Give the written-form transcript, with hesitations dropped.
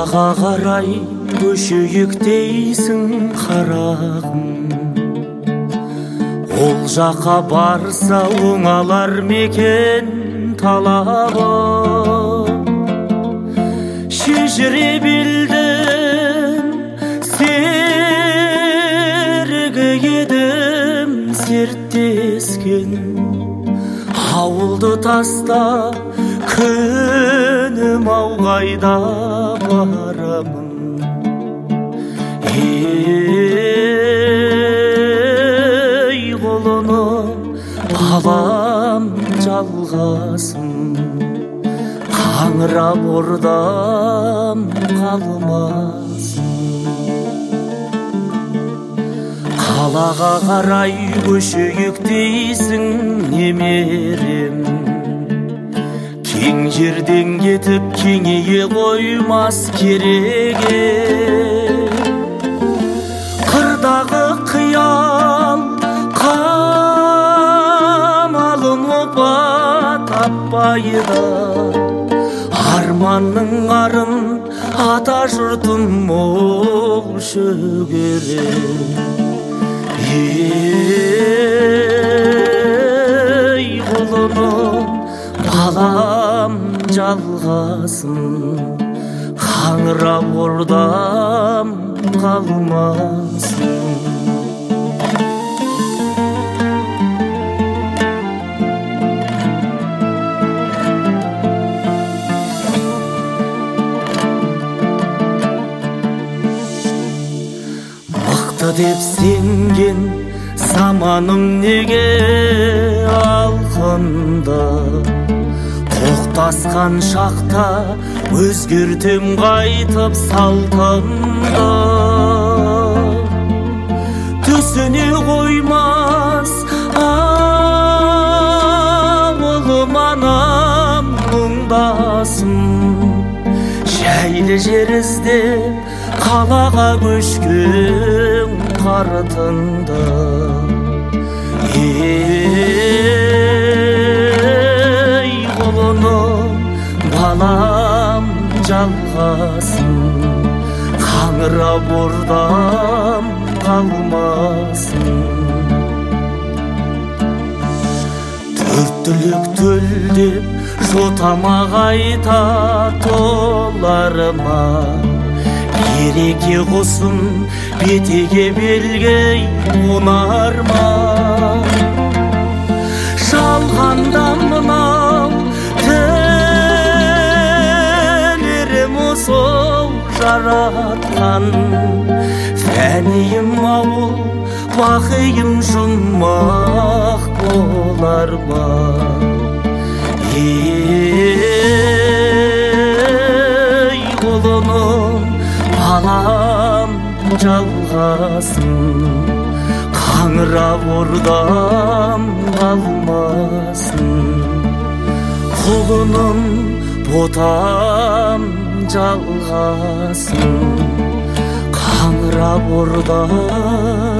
Қалаға қарай көшейік дейсің қарағым, ол жаққа барса оңалар мекен талабы. Шежіре білдім, серігі едім серттескен, ауылды таста күнім ау қайда барамын. Ей құлыным балам жалғасын, қаңырап ордам қалмасын. Қалаға қарай көшейік дейсің немерем, кең жерден кетіп кеңейе қоймас кереге. Қырдағы қиял қамалын опа таппайды, арманның арын ата жұртым мол шөгере. Ей құлыным балам жалғасын, қаңырап ордам қалмасын. Мықты деп сенген заманым неге алқында, тоқтасқан шақта өзгертем қайтып салтымды. Түсіне қоймас ауылым анам мұңдасым, жайлы жер іздеп қалаға көшкен қартыңды. Ей құлыным балам жалғасын, қаңырап ордам қалмасын. Төрт түлік төлдеп жотама қайта толарыма, береке құсын бетеге белгей онарма. Жалғанда мынау тәңірім осыл жаратқан, фәнейім ауыл бақиым жұмақ болар ма. Ей құлыным балам жалғасын, қаңырап ордам қалмасын. Құлыным ботам жалғасын, қаңырап ордам